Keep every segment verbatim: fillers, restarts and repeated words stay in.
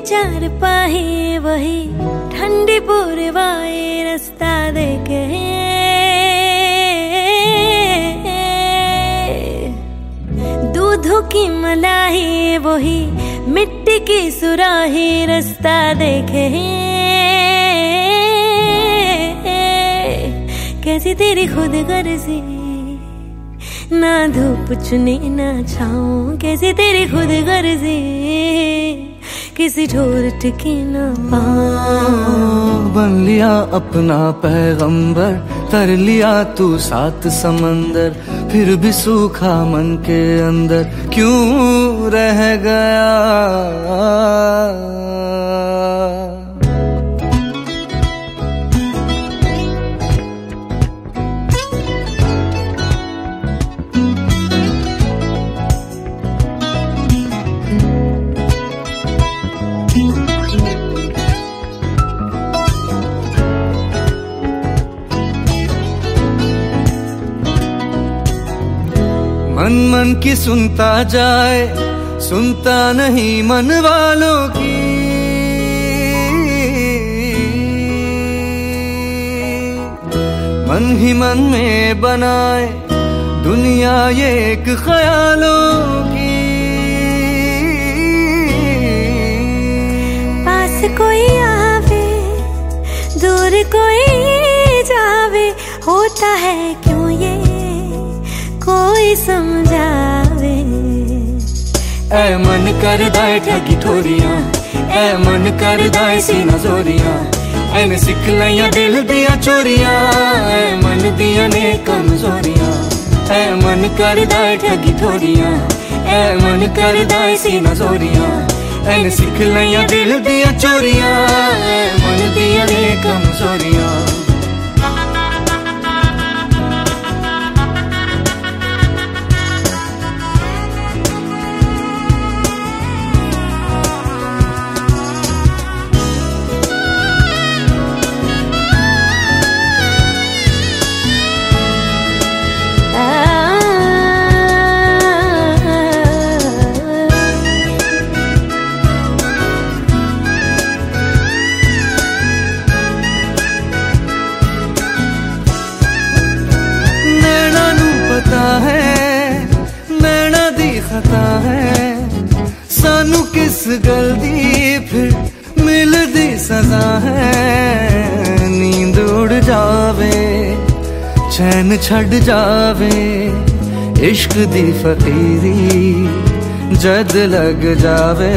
चार पाही वही ठंडी पूर्वाए रास्ता देखे, दूधों की मलाई वही मिट्टी की सुराही रास्ता देखे। कैसी तेरी खुद गर्जी, ना धूप चुनी ना छाऊं, कैसी तेरी खुद गर्जी, किसी ठोर टिकी ना पाऊं। बन लिया अपना पैगंबर, तर लिया तू सात समंदर, फिर भी सूखा मन के अंदर क्यों रह गया। मन मन की सुनता जाए, सुनता नहीं मन वालों की। मन ही मन में बनाए दुनिया ये एक ख्यालों की। पास कोई आवे दूर कोई जावे, होता है क्यों ये कोई समझावे। ऐ मन कर दाए ठगी ठोरियां, ऐ मन कर दाए सीना जोरियां, ऐने सिख लिया दिल दिया चोरियां, ऐ मन दिया ने कमजोरियां। ऐ मन कर दाए ठगी ठोरियां, ऐ मन कर दाए सीना जोरियां, ऐने सिख लिया दिल दिया चोरियां, ऐ मन दिया ने कमजोरियां। सानू किस गल दी फिर मिलदी सजा है। नींद उड़ जावे चैन छड़ जावे, इश्क दी फकीरी जद लग जावे।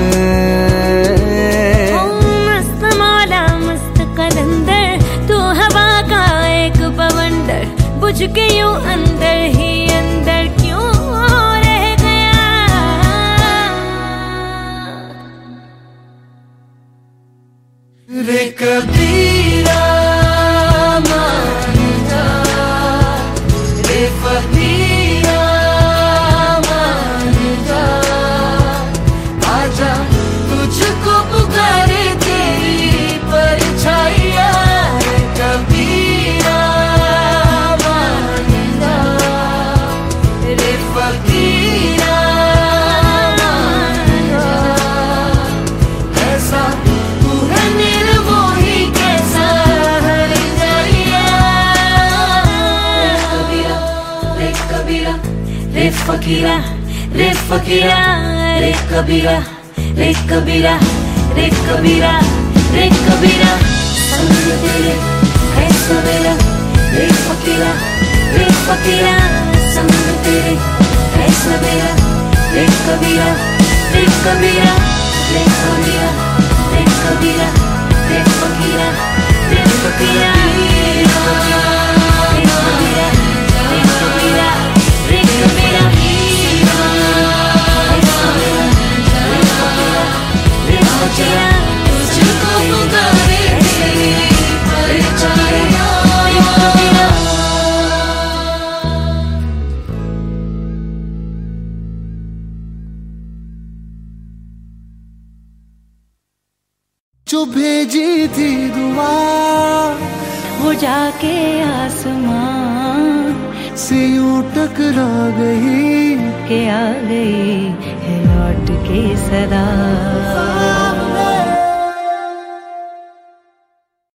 मस्त मौला मस्त कलंदर, तू हवा का एक बवंडर, बुझ के यूं अंदर ही अंदर क्यों रह गया। रे कबीरा मान जा, रे फकीरा मान जा, आजा तुझको पुकारे तेरी परछाइयां। रे कबीरा मान जा, रे फकीरा मान जा, ऐसा तू है निर्मोही कैसा हर जाइया। रे कबीरा रे फकीरा रे फकीरा, रे कबीरा रे कबीरा रे कबीरा रे कबीरा। संग तेरे है सवेरा, रे फकीरा रे फकीरा, संग तेरे है सवेरा, रे कबीरा रे कबीरा रे कबीरा रे कबीरा रे फकीरा रे फकीरा रे कबीरा रे कबीरा रे कबीरा रे कबीरा रे फकीरा। तुझको पुकारे तेरी परछाइयां, रे कबीरा। जो भेजी थी दुआ वो जाके आसमां से यूं टकरा गई के आ गई है लौट के सदा।